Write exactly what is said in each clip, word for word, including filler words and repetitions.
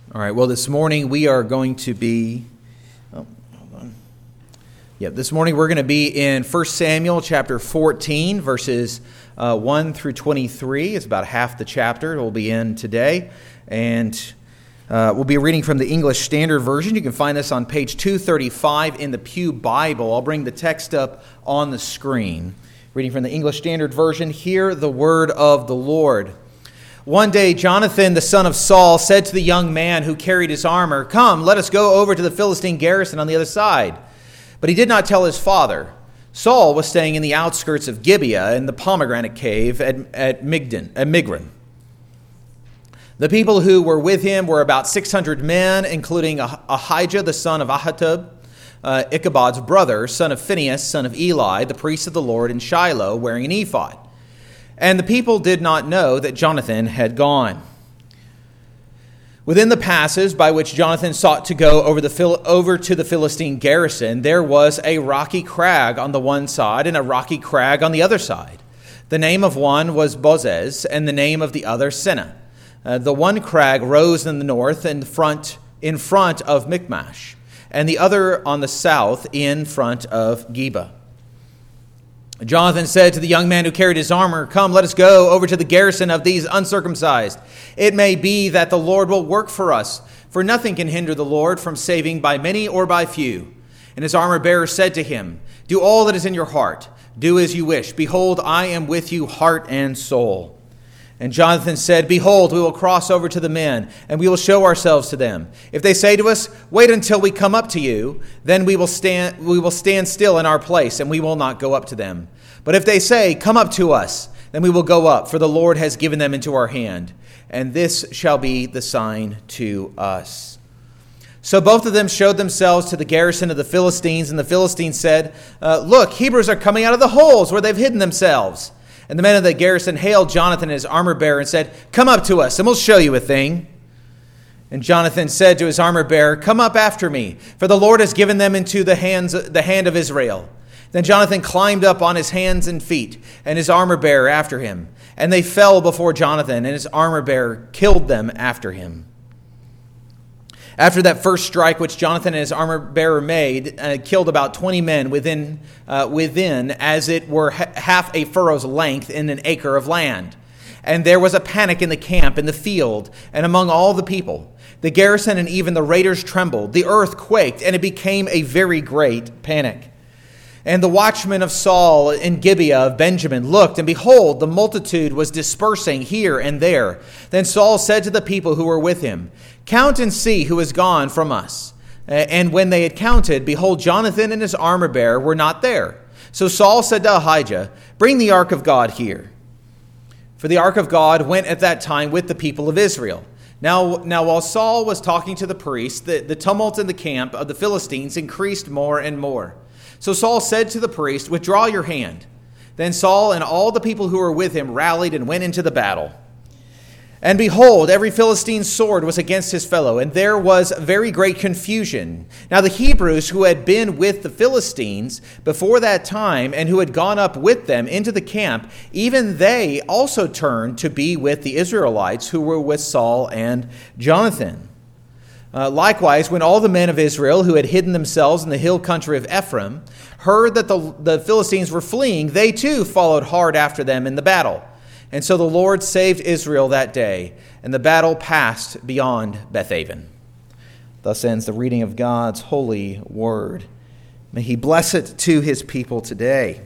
All right, well, this morning we are going to be, oh, hold on. Yeah, this morning we're going to be in First Samuel chapter fourteen, verses uh, one through twenty-three. It's about half the chapter we'll be in today. And uh, we'll be reading from the English Standard Version. You can find this on page two thirty-five in the Pew Bible. I'll bring the text up on the screen. Reading from the English Standard Version, hear the word of the Lord. One day, Jonathan, the son of Saul, said to the young man who carried his armor, "Come, let us go over to the Philistine garrison on the other side." But he did not tell his father. Saul was staying in the outskirts of Gibeah in the pomegranate cave at, at, Migdon, at Migron. The people who were with him were about six hundred men, including Ah- Ahijah, the son of Ahitub, uh, Ichabod's brother, son of Phinehas, son of Eli, the priest of the Lord in Shiloh, wearing an ephod. And the people did not know that Jonathan had gone. Within the passes by which Jonathan sought to go over, the Phil- over to the Philistine garrison, there was a rocky crag on the one side and a rocky crag on the other side. The name of one was Bozez, and the name of the other Seneh. Uh, the one crag rose in the north in front, in front of Michmash, and the other on the south in front of Geba. Jonathan said to the young man who carried his armor, "Come, let us go over to the garrison of these uncircumcised. It may be that the Lord will work for us, for nothing can hinder the Lord from saving by many or by few." And his armor-bearer said to him, "Do all that is in your heart. Do as you wish. Behold, I am with you heart and soul." And Jonathan said, "Behold, we will cross over to the men, and we will show ourselves to them. If they say to us, 'Wait until we come up to you,' then we will stand we will stand still in our place, and we will not go up to them. But if they say, 'Come up to us,' then we will go up, for the Lord has given them into our hand. And this shall be the sign to us." So both of them showed themselves to the garrison of the Philistines, and the Philistines said, uh, "Look, Hebrews are coming out of the holes where they've hidden themselves." And the men of the garrison hailed Jonathan and his armor-bearer and said, "Come up to us, and we'll show you a thing." And Jonathan said to his armor-bearer, "Come up after me, for the Lord has given them into the hands, the hand of Israel." Then Jonathan climbed up on his hands and feet, and his armor-bearer after him. And they fell before Jonathan, and his armor-bearer killed them after him. After that first strike which Jonathan and his armor-bearer made, uh, killed about twenty men within, uh, within as it were ha- half a furrow's length in an acre of land. And there was a panic in the camp, in the field, and among all the people. The garrison and even the raiders trembled. The earth quaked, and it became a very great panic. And the watchmen of Saul in Gibeah of Benjamin looked, and behold, the multitude was dispersing here and there. Then Saul said to the people who were with him, "Count and see who is gone from us." And when they had counted, behold, Jonathan and his armor-bearer were not there. So Saul said to Ahijah, "Bring the ark of God here." For the ark of God went at that time with the people of Israel. Now, now while Saul was talking to the priests, the, the tumult in the camp of the Philistines increased more and more. So Saul said to the priest, "Withdraw your hand." Then Saul and all the people who were with him rallied and went into the battle. And behold, every Philistine's sword was against his fellow, and there was very great confusion. Now the Hebrews who had been with the Philistines before that time, and who had gone up with them into the camp, even they also turned to be with the Israelites who were with Saul and Jonathan. Uh, likewise, when all the men of Israel who had hidden themselves in the hill country of Ephraim heard that the, the Philistines were fleeing, they too followed hard after them in the battle. And so the Lord saved Israel that day, and the battle passed beyond Bethaven. Thus ends the reading of God's holy word. May he bless it to his people today.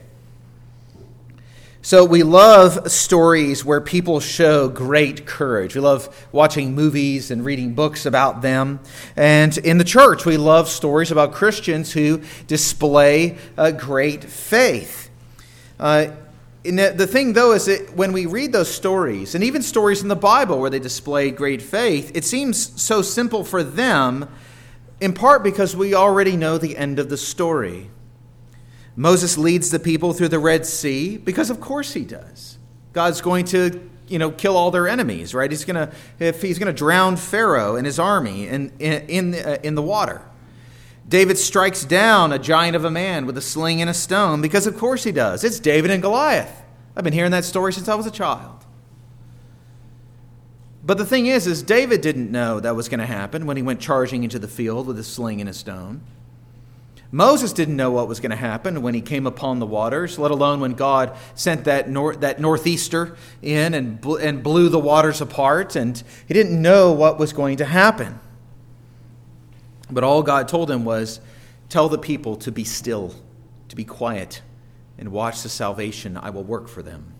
So we love stories where people show great courage. We love watching movies and reading books about them. And in the church, we love stories about Christians who display a great faith. Uh, the thing, though, is that when we read those stories, and even stories in the Bible where they display great faith, it seems so simple for them, in part because we already know the end of the story. Moses leads the people through the Red Sea because, of course, he does. God's going to, you know, kill all their enemies, right? He's going to, if he's going to drown Pharaoh and his army in in in, uh, in the water. David strikes down a giant of a man with a sling and a stone because, of course, he does. It's David and Goliath. I've been hearing that story since I was a child. But the thing is, is David didn't know that was going to happen when he went charging into the field with a sling and a stone. Moses didn't know what was going to happen when he came upon the waters, let alone when God sent that nor- that northeaster in and, bl- and blew the waters apart, and he didn't know what was going to happen. But all God told him was, tell the people to be still, to be quiet, and watch the salvation I will work for them.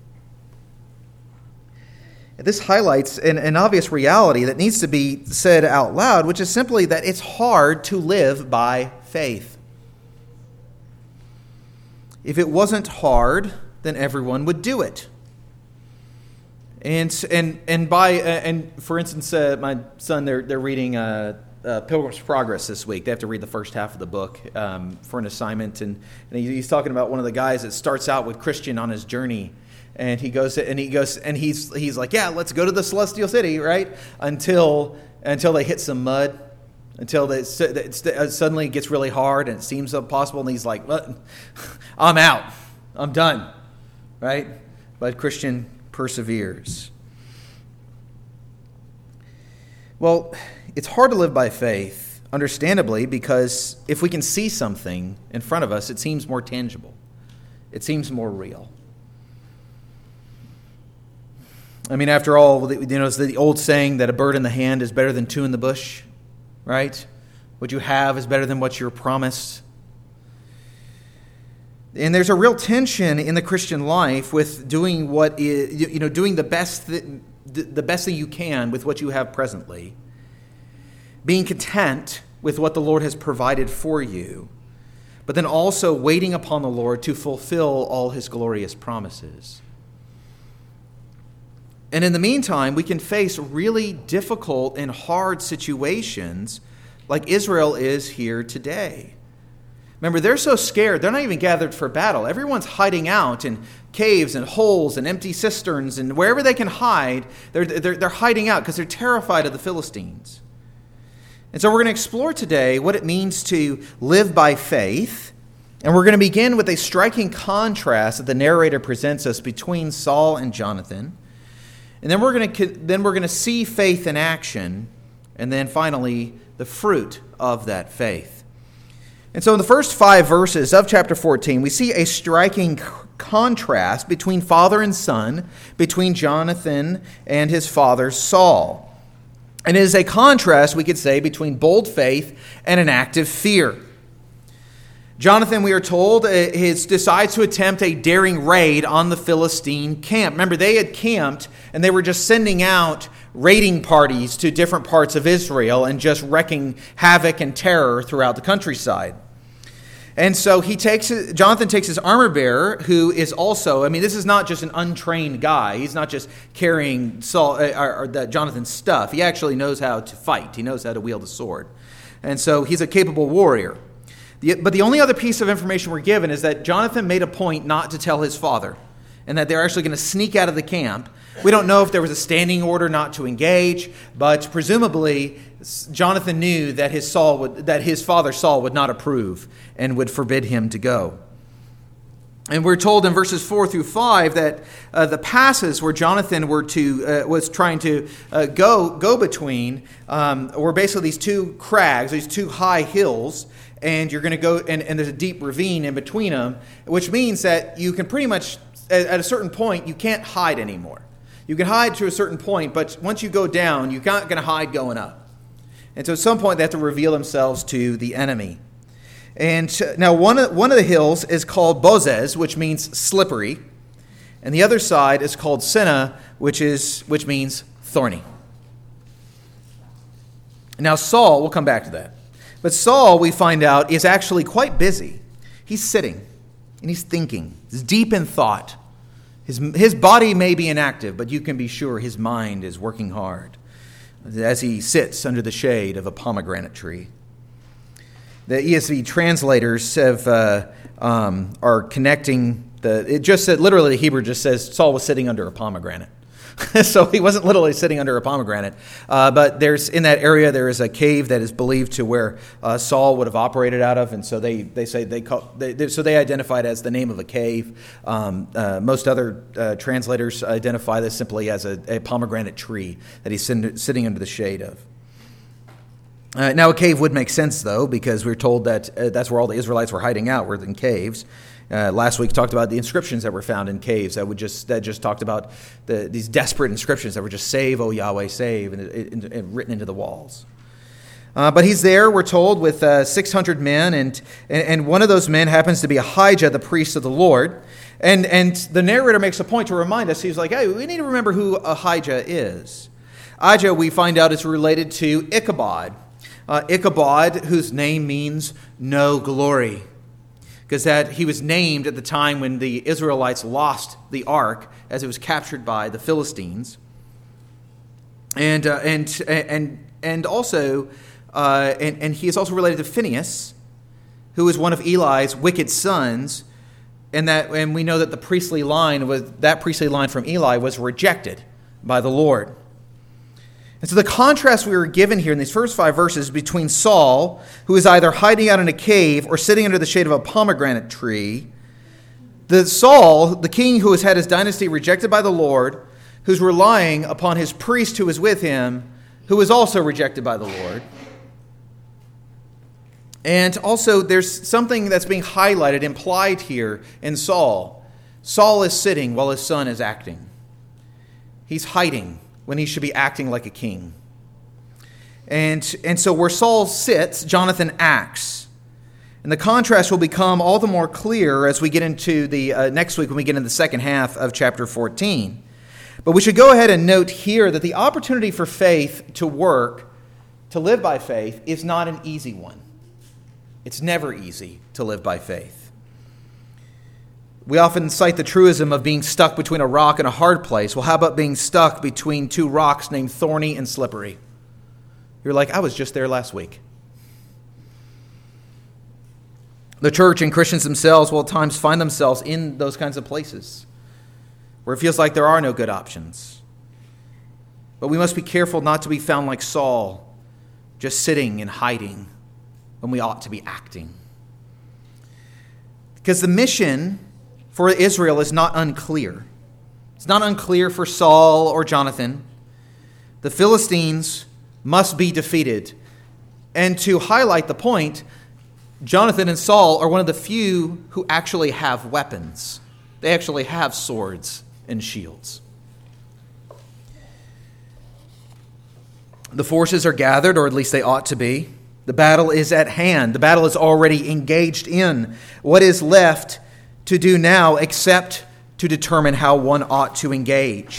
This highlights an, an obvious reality that needs to be said out loud, which is simply that it's hard to live by faith. If it wasn't hard, then everyone would do it. And and and by uh, and for instance, uh, my son they're they're reading uh, uh, Pilgrim's Progress this week. They have to read the first half of the book um, for an assignment, and, and he's talking about one of the guys that starts out with Christian on his journey, and he goes and he goes and he's he's like, yeah, let's go to the Celestial City, right? Until until they hit some mud. Until they, it suddenly gets really hard and it seems impossible, and he's like, well, I'm out. I'm done. Right? But Christian perseveres. Well, it's hard to live by faith, understandably, because if we can see something in front of us, it seems more tangible. It seems more real. I mean, after all, you know, it's the old saying that a bird in the hand is better than two in the bush. Right? What you have is better than what you're promised. And there's a real tension in the Christian life with doing what is, you know, doing the best that, the best that you can with what you have presently. Being content with what the Lord has provided for you, but then also waiting upon the Lord to fulfill all his glorious promises. And in the meantime, we can face really difficult and hard situations like Israel is here today. Remember, they're so scared, they're not even gathered for battle. Everyone's hiding out in caves and holes and empty cisterns, and wherever they can hide, they're, they're, they're hiding out because they're terrified of the Philistines. And so we're going to explore today what it means to live by faith. And we're going to begin with a striking contrast that the narrator presents us between Saul and Jonathan. And then we're going to then we're going to see faith in action, and then finally the fruit of that faith. And so in the first five verses of chapter fourteen, we see a striking contrast between father and son, between Jonathan and his father Saul. And it is a contrast, we could say, between bold faith and an active fear. Jonathan, we are told, is, decides to attempt a daring raid on the Philistine camp. Remember, they had camped and they were just sending out raiding parties to different parts of Israel and just wreaking havoc and terror throughout the countryside. And so he takes Jonathan takes his armor bearer, who is also, I mean, this is not just an untrained guy. He's not just carrying Saul, or, or that Jonathan's stuff. He actually knows how to fight. He knows how to wield a sword. And so he's a capable warrior. But the only other piece of information we're given is that Jonathan made a point not to tell his father, and that they're actually going to sneak out of the camp. We don't know if there was a standing order not to engage, but presumably Jonathan knew that his Saul would, that his father Saul would not approve and would forbid him to go. And we're told in verses four through five that uh, the passes where Jonathan were to uh, was trying to uh, go go between um, were basically these two crags, these two high hills. And you're going to go, and, and there's a deep ravine in between them, which means that you can pretty much, at, at a certain point, you can't hide anymore. You can hide to a certain point, but once you go down, you're not going to hide going up. And so at some point, they have to reveal themselves to the enemy. And now one of, one of the hills is called Bozez, which means slippery. And the other side is called Seneh, which is which means thorny. Now Saul, we'll come back to that. But Saul, we find out, is actually quite busy. He's sitting and he's thinking. He's deep in thought. His, his body may be inactive, but you can be sure his mind is working hard as he sits under the shade of a pomegranate tree. The E S V translators have uh, um, are connecting the. It just said literally the Hebrew just says Saul was sitting under a pomegranate. So he wasn't literally sitting under a pomegranate. Uh, but there's in that area there is a cave that is believed to where uh, Saul would have operated out of, and so they they say they call they, they, so they identify it as the name of a cave. Um, uh, most other uh, translators identify this simply as a, a pomegranate tree that he's sitting, sitting under the shade of. Uh, now a cave would make sense though, because we're told that uh, that's where all the Israelites were hiding out, were in caves. Uh, last week talked about the inscriptions that were found in caves that would just that just talked about the, these desperate inscriptions that were just "Save, O Yahweh, save," and, and, and written into the walls. Uh, but he's there, we're told, with uh, six hundred men, and, and and one of those men happens to be Ahijah, the priest of the Lord. And and the narrator makes a point to remind us. He's like, hey, we need to remember who Ahijah is. Ahijah, we find out, is related to Ichabod. Uh, Ichabod, whose name means no glory. Because that he was named at the time when the Israelites lost the ark as it was captured by the Philistines, and uh, and and and also uh, and and he is also related to Phinehas, who is one of Eli's wicked sons, and that and we know that the priestly line was that priestly line from Eli was rejected by the Lord. And so the contrast we were given here in these first five verses between Saul, who is either hiding out in a cave or sitting under the shade of a pomegranate tree, the Saul, the king who has had his dynasty rejected by the Lord, who's relying upon his priest who is with him, who is also rejected by the Lord. And also there's something that's being highlighted, implied here in Saul. Saul is sitting while his son is acting. He's hiding when he should be acting like a king. And, and so where Saul sits, Jonathan acts. And the contrast will become all the more clear as we get into the uh, next week when we get into the second half of chapter fourteen. But we should go ahead and note here that the opportunity for faith to work, to live by faith, is not an easy one. It's never easy to live by faith. We often cite the truism of being stuck between a rock and a hard place. Well, how about being stuck between two rocks named Thorny and Slippery? You're like, I was just there last week. The church and Christians themselves will at times find themselves in those kinds of places where it feels like there are no good options. But we must be careful not to be found like Saul, just sitting and hiding when we ought to be acting. Because the mission for Israel is not unclear. It's not unclear for Saul or Jonathan. The Philistines must be defeated. And to highlight the point, Jonathan and Saul are one of the few who actually have weapons. They actually have swords and shields. The forces are gathered, or at least they ought to be. The battle is at hand. The battle is already engaged in. What is left to do now except to determine how one ought to engage?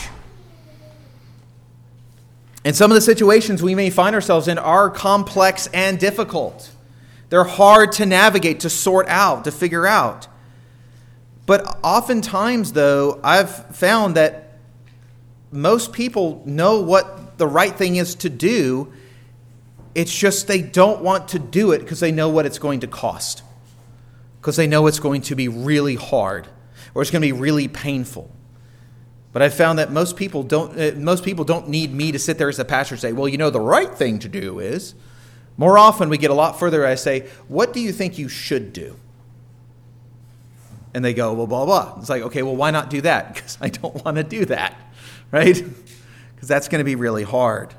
And some of the situations we may find ourselves in are complex and difficult. They're hard to navigate, to sort out, to figure out. But oftentimes, though, I've found that most people know what the right thing is to do. It's just they don't want to do it because they know what it's going to cost. Because they know it's going to be really hard, or it's going to be really painful. But I found that most people don't. Uh, most people don't need me to sit there as a pastor and say, "Well, you know, the right thing to do is." More often, we get a lot further. I say, "What do you think you should do?" And they go, "Well, blah blah." It's like, okay, well, why not do that? Because I don't want to do that, right? Because that's going to be really hard.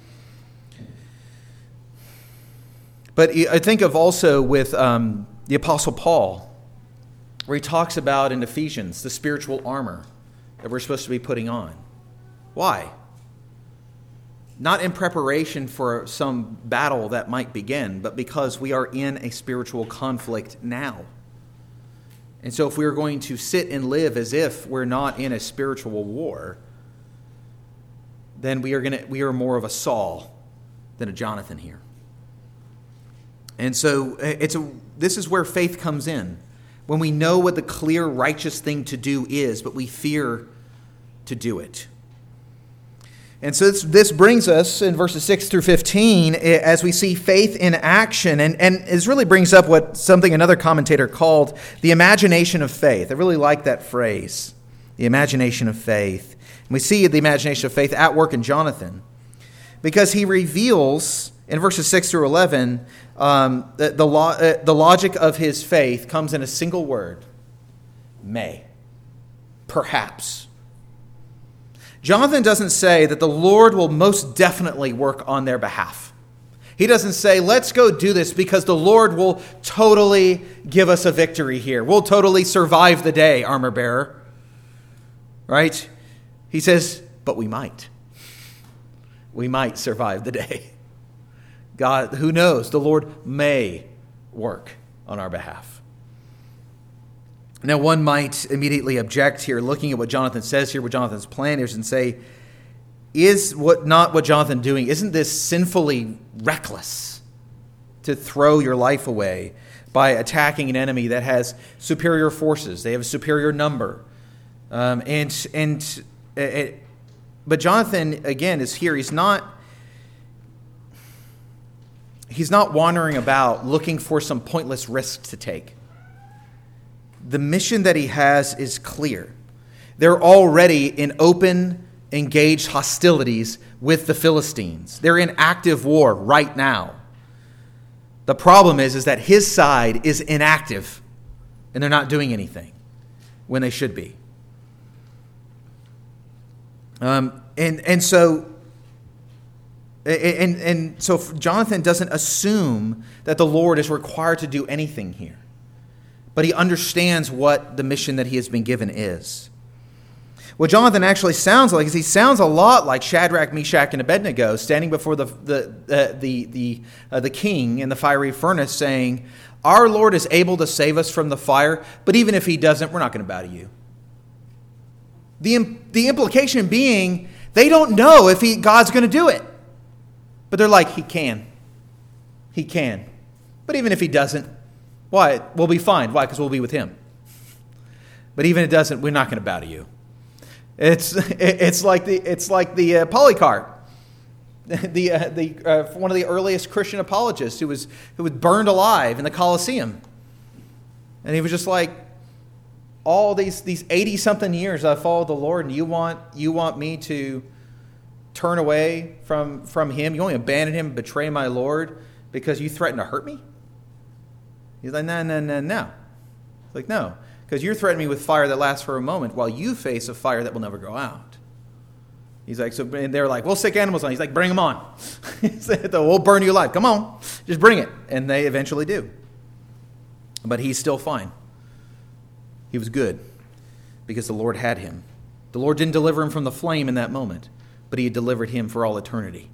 But I think of also with um, the Apostle Paul, where he talks about in Ephesians the spiritual armor that we're supposed to be putting on. Why? Not in preparation for some battle that might begin, but because we are in a spiritual conflict now. And so if we are going to sit and live as if we're not in a spiritual war, then we are going to we are more of a Saul than a Jonathan here. And so it's a, this is where faith comes in. When we know what the clear, righteous thing to do is, but we fear to do it. And so this, this brings us in verses six through fifteen as we see faith in action. And, and it really brings up what something another commentator called the imagination of faith. I really like that phrase, the imagination of faith. We see the imagination of faith at work in Jonathan because he reveals in verses six through eleven um, the, the, lo- uh, the logic of his faith comes in a single word: may, perhaps. Jonathan doesn't say that the Lord will most definitely work on their behalf. He doesn't say, let's go do this because the Lord will totally give us a victory here. We'll totally survive the day, armor bearer. Right? He says, but we might. We might survive the day. God, who knows? The Lord may work on our behalf. Now, one might immediately object here, looking at what Jonathan says here, what Jonathan's plan is, and say, is what not what Jonathan doing? Isn't this sinfully reckless to throw your life away by attacking an enemy that has superior forces? They have a superior number. Um, and, and it, but Jonathan, again, is here. He's not, he's not wandering about looking for some pointless risk to take. The mission that he has is clear. They're already in open, engaged hostilities with the Philistines. They're in active war right now. The problem is, is that his side is inactive, and they're not doing anything when they should be. Um, and and so and and so Jonathan doesn't assume that the Lord is required to do anything here. But he understands what the mission that he has been given is. What Jonathan actually sounds like is he sounds a lot like Shadrach, Meshach, and Abednego standing before the the uh, the the, uh, the king in the fiery furnace, saying, "Our Lord is able to save us from the fire, but even if He doesn't, we're not going to bow to you." The the implication being they don't know if he, God's going to do it, but they're like, He can, He can, but even if He doesn't. Why? We'll be fine. Why? Because we'll be with Him. But even if it doesn't, we're not going to bow to you. It's it's like the it's like the uh, Polycarp, the uh, the uh, one of the earliest Christian apologists who was who was burned alive in the Colosseum, and he was just like, all these these eighty something years I followed the Lord, and you want you want me to turn away from from Him? You want me to abandon Him, betray my Lord because you threaten to hurt me? He's like, no, no, no, no. He's like, no, because you're threatening me with fire that lasts for a moment while you face a fire that will never go out. He's like, so, and they're like, we'll stick animals on. He's like, bring them on. He said, we'll burn you alive. Come on, just bring it. And they eventually do. But he's still fine. He was good because the Lord had him. The Lord didn't deliver him from the flame in that moment, but He had delivered him for all eternity.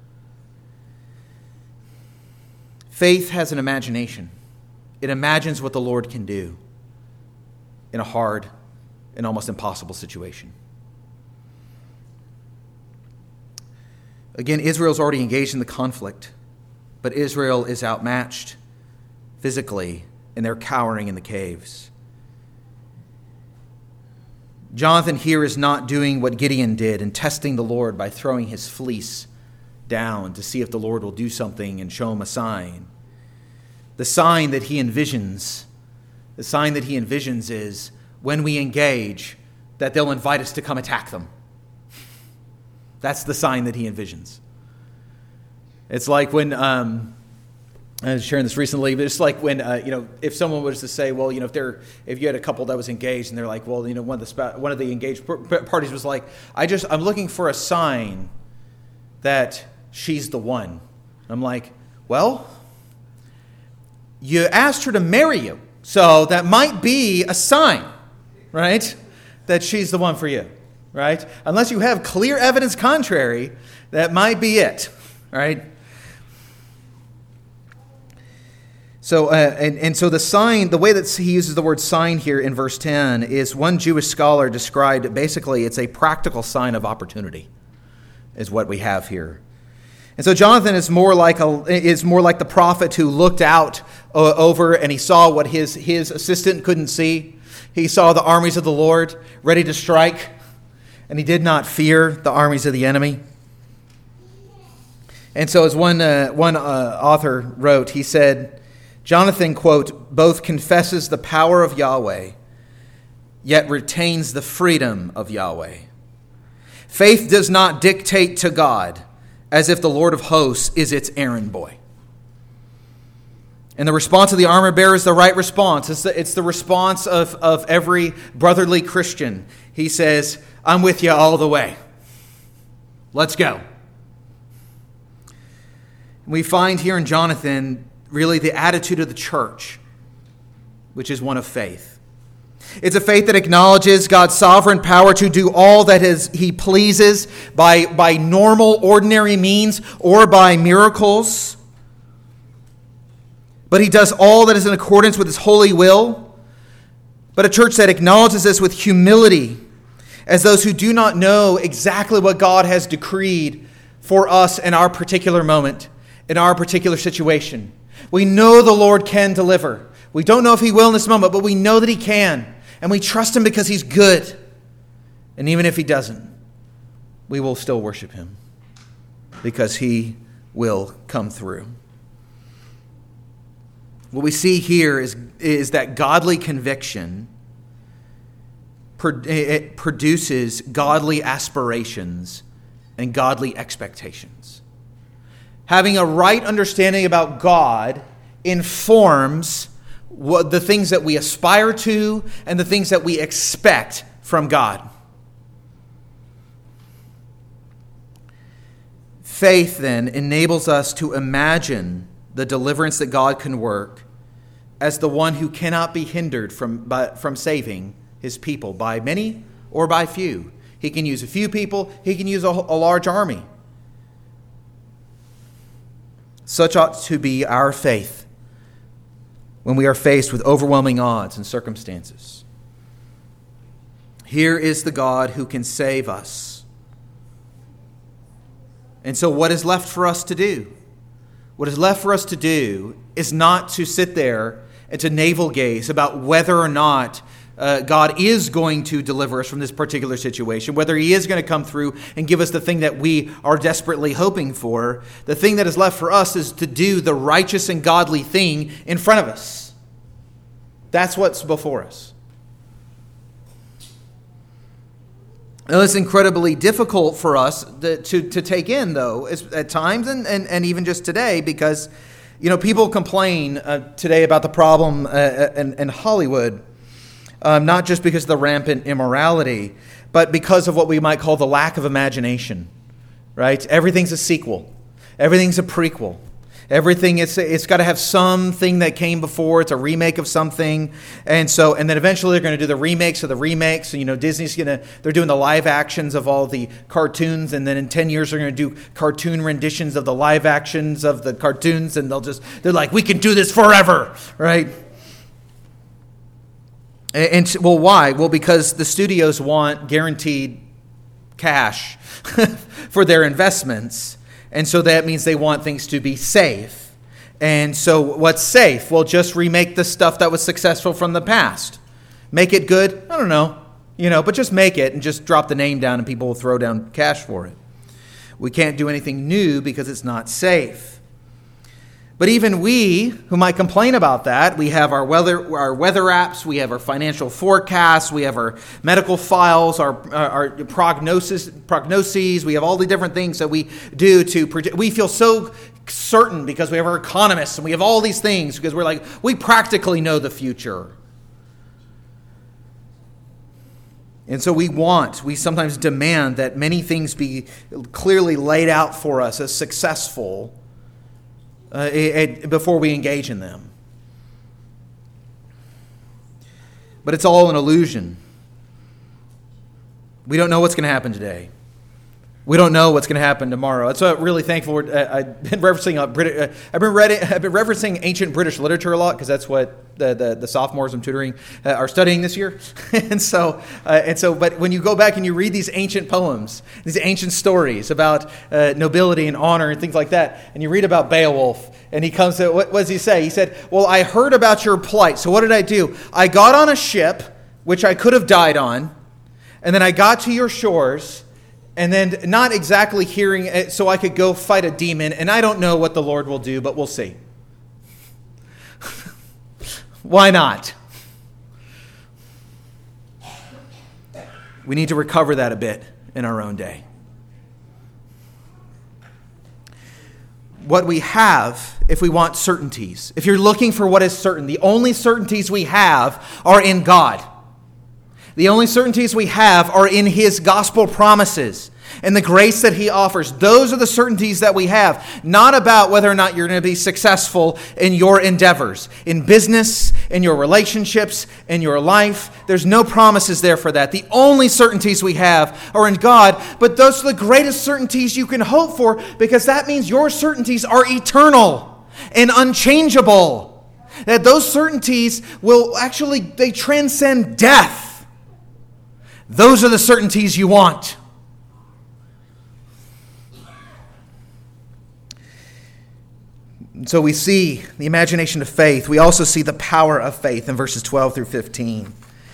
Faith has an imagination. It imagines what the Lord can do in a hard and almost impossible situation. Again, Israel's already engaged in the conflict, but Israel is outmatched physically, and they're cowering in the caves. Jonathan here is not doing what Gideon did and testing the Lord by throwing his fleece down to see if the Lord will do something and show him a sign. The sign that he envisions, the sign that he envisions is when we engage, that they'll invite us to come attack them. That's the sign that he envisions. It's like when, um, I was sharing this recently, but it's like when, uh, you know, if someone was to say, well, you know, if they're, if you had a couple that was engaged and they're like, well, you know, one of the, sp- one of the engaged parties was like, I just, I'm looking for a sign that she's the one. I'm like, well, you asked her to marry you, so that might be a sign, right, that she's the one for you, right? Unless you have clear evidence contrary, that might be it, right? So, uh, and, and so the sign, the way that he uses the word sign here in verse ten is one Jewish scholar described, basically, it's a practical sign of opportunity, is what we have here. And so Jonathan is more like a is more like the prophet who looked out uh, over and he saw what his his assistant couldn't see. He saw the armies of the Lord ready to strike, and he did not fear the armies of the enemy. And so, as one uh, one uh, author wrote, he said, Jonathan, quote, both confesses the power of Yahweh, yet retains the freedom of Yahweh. Faith does not dictate to God as if the Lord of hosts is its errand boy. And the response of the armor bearer is the right response. It's the, it's the response of, of every brotherly Christian. He says, I'm with you all the way. Let's go. We find here in Jonathan really the attitude of the church, which is one of faith. It's a faith that acknowledges God's sovereign power to do all that is, he pleases by, by normal, ordinary means or by miracles. But he does all that is in accordance with his holy will. But a church that acknowledges this with humility, as those who do not know exactly what God has decreed for us in our particular moment, in our particular situation. We know the Lord can deliver. We don't know if he will in this moment, but we know that he can. And we trust him because he's good. And even if he doesn't, we will still worship him because he will come through. What we see here is, is that godly conviction it produces godly aspirations and godly expectations. Having a right understanding about God informs what the things that we aspire to and the things that we expect from God. Faith then enables us to imagine the deliverance that God can work as the one who cannot be hindered from, by, from saving his people by many or by few. He can use a few people. He can use a, a large army. Such ought to be our faith when we are faced with overwhelming odds and circumstances. Here is the God who can save us. And so what is left for us to do? What is left for us to do is not to sit there and to navel gaze about whether or not uh, God is going to deliver us from this particular situation, whether he is going to come through and give us the thing that we are desperately hoping for. The thing that is left for us is to do the righteous and godly thing in front of us. That's what's before us. Now, it's incredibly difficult for us to, to, to take in, though, at times and, and, and even just today, because, you know, people complain uh, today about the problem uh, in, in Hollywood, um, not just because of the rampant immorality, but because of what we might call the lack of imagination, right? Everything's a sequel. Everything's a prequel. Everything, it's it's got to have something that came before. It's a remake of something. And so, and then eventually they're going to do the remakes of the remakes. So, you know, Disney's going to, they're doing the live actions of all the cartoons. And then in ten years, they're going to do cartoon renditions of the live actions of the cartoons. And they'll just, they're like, we can do this forever, right? And, and well, why? Well, because the studios want guaranteed cash for their investments. And so that means they want things to be safe. And so what's safe? Well, just remake the stuff that was successful from the past. Make it good? I don't know. You know, but just make it and just drop the name down and people will throw down cash for it. We can't do anything new because it's not safe. But even we, who might complain about that, we have our weather our weather apps, we have our financial forecasts, we have our medical files, our our, our prognosis prognoses, we have all the different things that we do to predict. We feel so certain because we have our economists and we have all these things because we're like, we practically know the future. And so we want, we sometimes demand that many things be clearly laid out for us as successful Uh, it, it, before we engage in them. But it's all an illusion. We don't know what's going to happen today. We don't know what's going to happen tomorrow. That's why I'm really thankful. Uh, I've been referencing uh, Brit- uh, I've been reading, I've been referencing ancient British literature a lot because that's what the, the, the sophomores I'm tutoring uh, are studying this year. and so uh, and so, but when you go back and you read these ancient poems, these ancient stories about uh, nobility and honor and things like that, and you read about Beowulf, and he comes to what, what does he say? He said, "Well, I heard about your plight. So what did I do? I got on a ship which I could have died on, and then I got to your shores." And then not exactly hearing it so I could go fight a demon. And I don't know what the Lord will do, but we'll see. Why not? We need to recover that a bit in our own day. What we have, if we want certainties, if you're looking for what is certain, the only certainties we have are in God. The only certainties we have are in His gospel promises and the grace that He offers. Those are the certainties that we have, not about whether or not you're going to be successful in your endeavors, in business, in your relationships, in your life. There's no promises there for that. The only certainties we have are in God, but those are the greatest certainties you can hope for, because that means your certainties are eternal and unchangeable. That those certainties will actually, they transcend death. Those are the certainties you want. So we see the imagination of faith. We also see the power of faith in verses twelve through fifteen.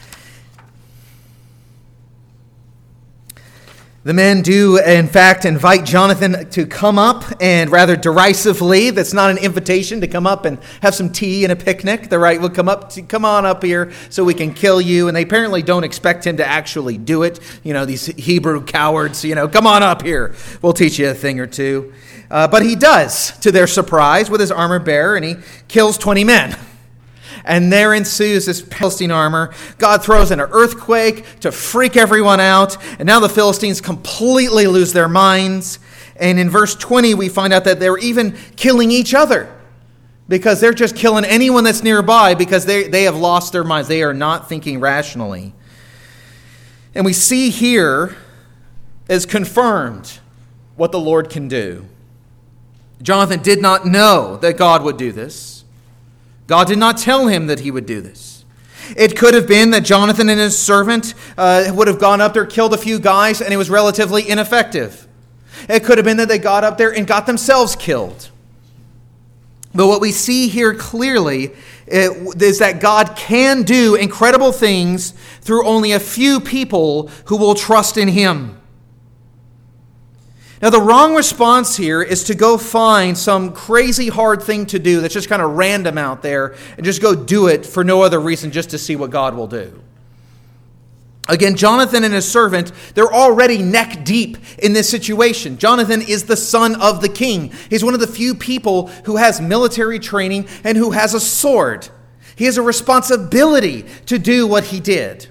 The men do, in fact, invite Jonathan to come up, and rather derisively, that's not an invitation to come up and have some tea and a picnic. They're right, we'll come up, to, come on up here so we can kill you. And they apparently don't expect him to actually do it. You know, these Hebrew cowards, you know, come on up here. We'll teach you a thing or two. Uh, but he does, to their surprise, with his armor bearer, and he kills twenty men. And there ensues this Philistine armor. God throws in an earthquake to freak everyone out. And now the Philistines completely lose their minds. And in verse twenty, we find out that they're even killing each other, because they're just killing anyone that's nearby, because they, they have lost their minds. They are not thinking rationally. And we see here is confirmed what the Lord can do. Jonathan did not know that God would do this. God did not tell him that he would do this. It could have been that Jonathan and his servant uh, would have gone up there, killed a few guys, and it was relatively ineffective. It could have been that they got up there and got themselves killed. But what we see here clearly is that God can do incredible things through only a few people who will trust in Him. Now, the wrong response here is to go find some crazy hard thing to do that's just kind of random out there and just go do it for no other reason, just to see what God will do. Again, Jonathan and his servant, they're already neck deep in this situation. Jonathan is the son of the king. He's one of the few people who has military training and who has a sword. He has a responsibility to do what he did.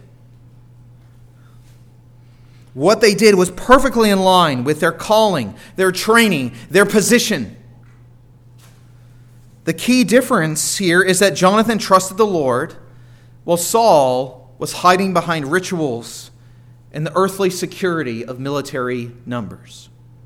What they did was perfectly in line with their calling, their training, their position. The key difference here is that Jonathan trusted the Lord, while Saul was hiding behind rituals and the earthly security of military numbers.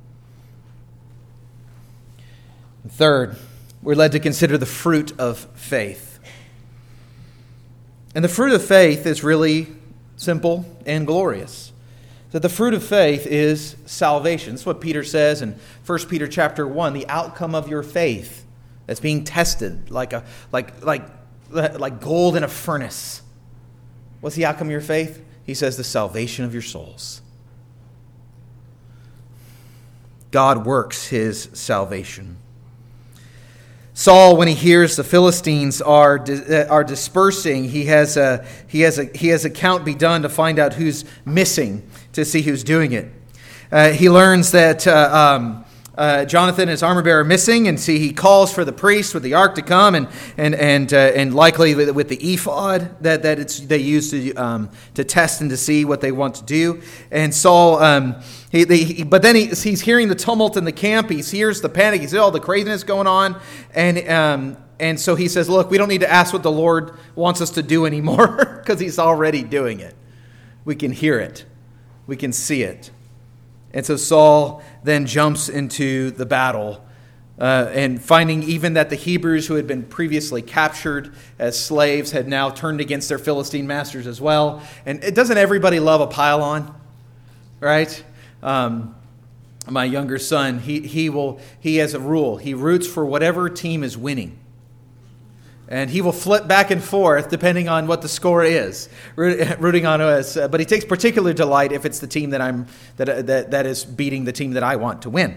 And third, we're led to consider the fruit of faith. And the fruit of faith is really simple and glorious. That the fruit of faith is salvation. That's what Peter says in First Peter chapter one, the outcome of your faith that's being tested like a like like like gold in a furnace. What's the outcome of your faith? He says the salvation of your souls. God works His salvation. Saul, when he hears the Philistines are are dispersing, he has a he has a he has a count be done to find out who's missing, to see who's doing it. Uh, he learns that uh, um, uh, Jonathan and his armor bearer are missing, and see he calls for the priest with the ark to come, and and and uh, and likely with, with the ephod that that it's they use to um, to test and to see what they want to do. And Saul. Um, He, he, but then he, he's hearing the tumult in the camp. He hears the panic. He sees all the craziness going on. And um, and so he says, look, we don't need to ask what the Lord wants us to do anymore, because He's already doing it. We can hear it. We can see it. And so Saul then jumps into the battle, uh, and finding even that the Hebrews who had been previously captured as slaves had now turned against their Philistine masters as well. And it, doesn't everybody love a pile-on? Right? Um, my younger son, he he will he has a rule. He roots for whatever team is winning, and he will flip back and forth depending on what the score is, rooting on us. But he takes particular delight if it's the team that I'm that that that is beating the team that I want to win.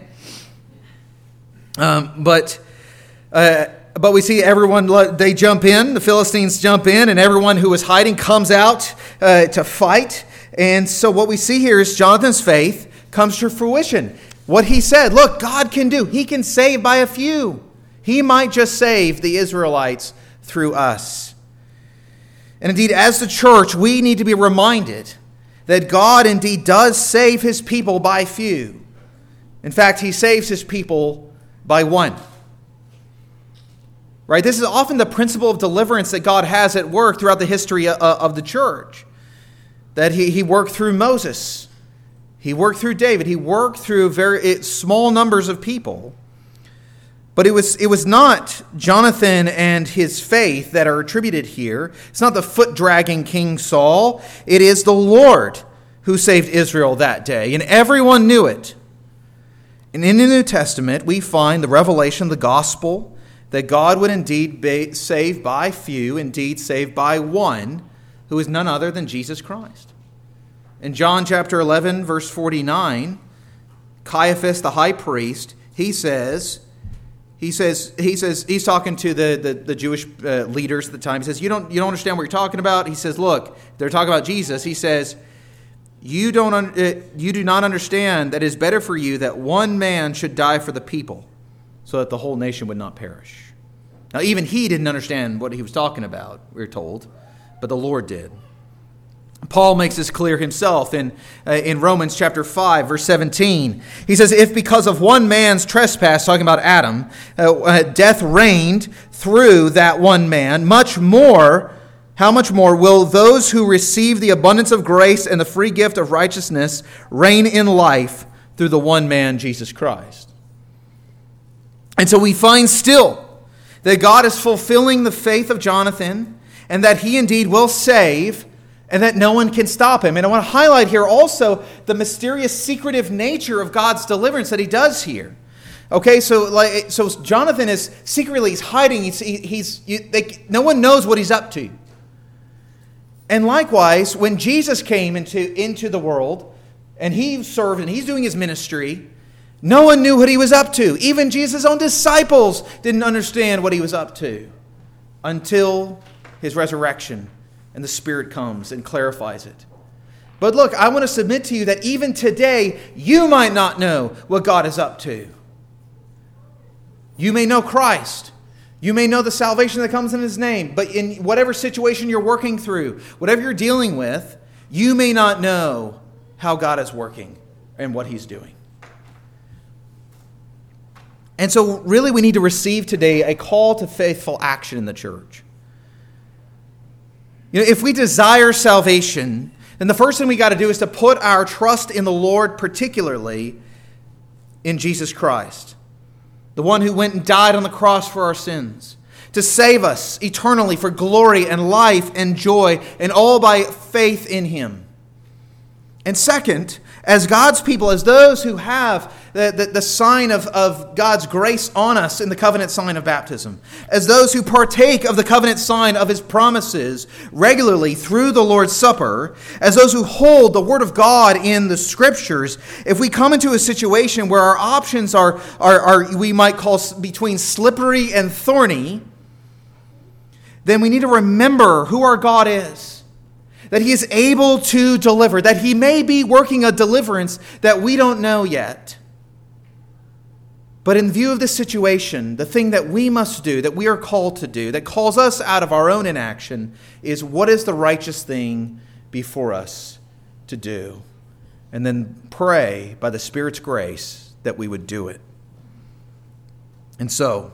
Um, but. Uh, But we see everyone, they jump in, the Philistines jump in, and everyone who is hiding comes out uh, to fight. And so what we see here is Jonathan's faith comes to fruition. What he said, look, God can do. He can save by a few. He might just save the Israelites through us. And indeed, as the church, we need to be reminded that God indeed does save his people by few. In fact, he saves his people by one. Right? This is often the principle of deliverance that God has at work throughout the history of the church. That he, he worked through Moses. He worked through David. He worked through very small numbers of people. But it was, it was not Jonathan and his faith that are attributed here. It's not the foot-dragging King Saul. It is the Lord who saved Israel that day. And everyone knew it. And in the New Testament, we find the revelation of the gospel that God would indeed be save by few, indeed save by one, who is none other than Jesus Christ. In John chapter eleven, verse forty-nine, Caiaphas, the high priest, he says, he says, he says, he's talking to the, the, the Jewish uh, leaders at the time. He says, you don't, you don't understand what you're talking about. He says, look, they're talking about Jesus. He says, you don't, uh, you do not understand that it is better for you that one man should die for the people, so that the whole nation would not perish. Now, even he didn't understand what he was talking about, we're told, but the Lord did. Paul makes this clear himself in, uh, in Romans chapter five, verse seventeen. He says, if because of one man's trespass, talking about Adam, uh, uh, death reigned through that one man, much more, how much more will those who receive the abundance of grace and the free gift of righteousness reign in life through the one man, Jesus Christ? And so we find still that God is fulfilling the faith of Jonathan and that he indeed will save and that no one can stop him. And I want to highlight here also the mysterious, secretive nature of God's deliverance that he does here. Okay, so like, so Jonathan is secretly, he's hiding, he's, he's you, they, no one knows what he's up to. And likewise, when Jesus came into, into the world and he served and he's doing his ministry, no one knew what he was up to. Even Jesus' own disciples didn't understand what he was up to until his resurrection and the Spirit comes and clarifies it. But look, I want to submit to you that even today, you might not know what God is up to. You may know Christ. You may know the salvation that comes in his name. But in whatever situation you're working through, whatever you're dealing with, you may not know how God is working and what he's doing. And so really we need to receive today a call to faithful action in the church. You know, if we desire salvation, then the first thing we got to do is to put our trust in the Lord, particularly in Jesus Christ, the one who went and died on the cross for our sins, to save us eternally for glory and life and joy, and all by faith in him. And second, as God's people, as those who have the, the, the sign of, of God's grace on us in the covenant sign of baptism, as those who partake of the covenant sign of his promises regularly through the Lord's Supper, as those who hold the Word of God in the Scriptures, if we come into a situation where our options are, are, are we might call between slippery and thorny, then we need to remember who our God is. That he is able to deliver, that he may be working a deliverance that we don't know yet. But in view of this situation, the thing that we must do, that we are called to do, that calls us out of our own inaction, is what is the righteous thing before us to do? And then pray by the Spirit's grace that we would do it. And so,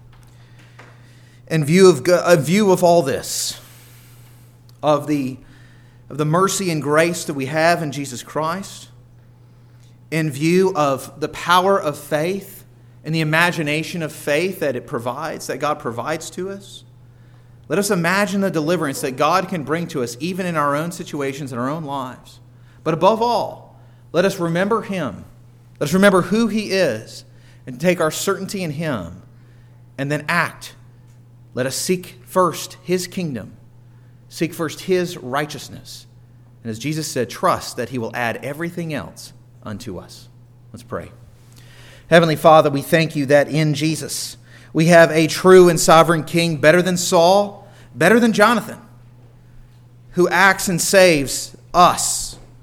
in view of, a view of all this, of the of the mercy and grace that we have in Jesus Christ, in view of the power of faith and the imagination of faith that it provides, that God provides to us, let us imagine the deliverance that God can bring to us even in our own situations, in our own lives. But above all, let us remember him. Let us remember who he is and take our certainty in him and then act. Let us seek first his kingdom. Seek first his righteousness. And as Jesus said, trust that he will add everything else unto us. Let's pray. Heavenly Father, we thank you that in Jesus we have a true and sovereign King, better than Saul, better than Jonathan, who acts and saves us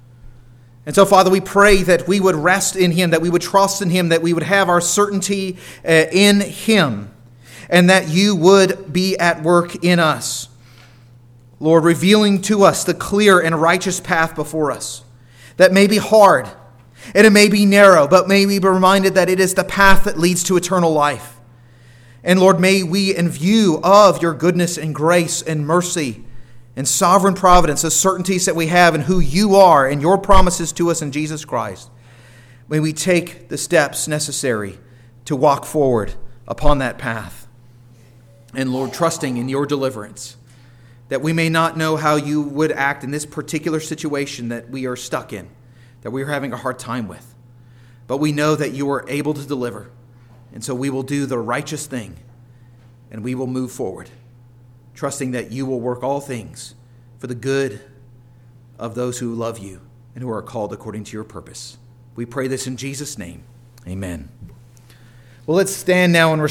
And so, Father, we pray that we would rest in him, that we would trust in him, that we would have our certainty uh, in him, and that you would be at work in us. Lord, revealing to us the clear and righteous path before us that may be hard and it may be narrow, but may we be reminded that it is the path that leads to eternal life. And Lord, may we, in view of your goodness and grace and mercy and sovereign providence, the certainties that we have in who you are and your promises to us in Jesus Christ, may we take the steps necessary to walk forward upon that path. And Lord, trusting in your deliverance, that we may not know how you would act in this particular situation that we are stuck in, that we are having a hard time with. But we know that you are able to deliver. And so we will do the righteous thing, and we will move forward, trusting that you will work all things for the good of those who love you and who are called according to your purpose. We pray this in Jesus' name. Amen. Well, let's stand now and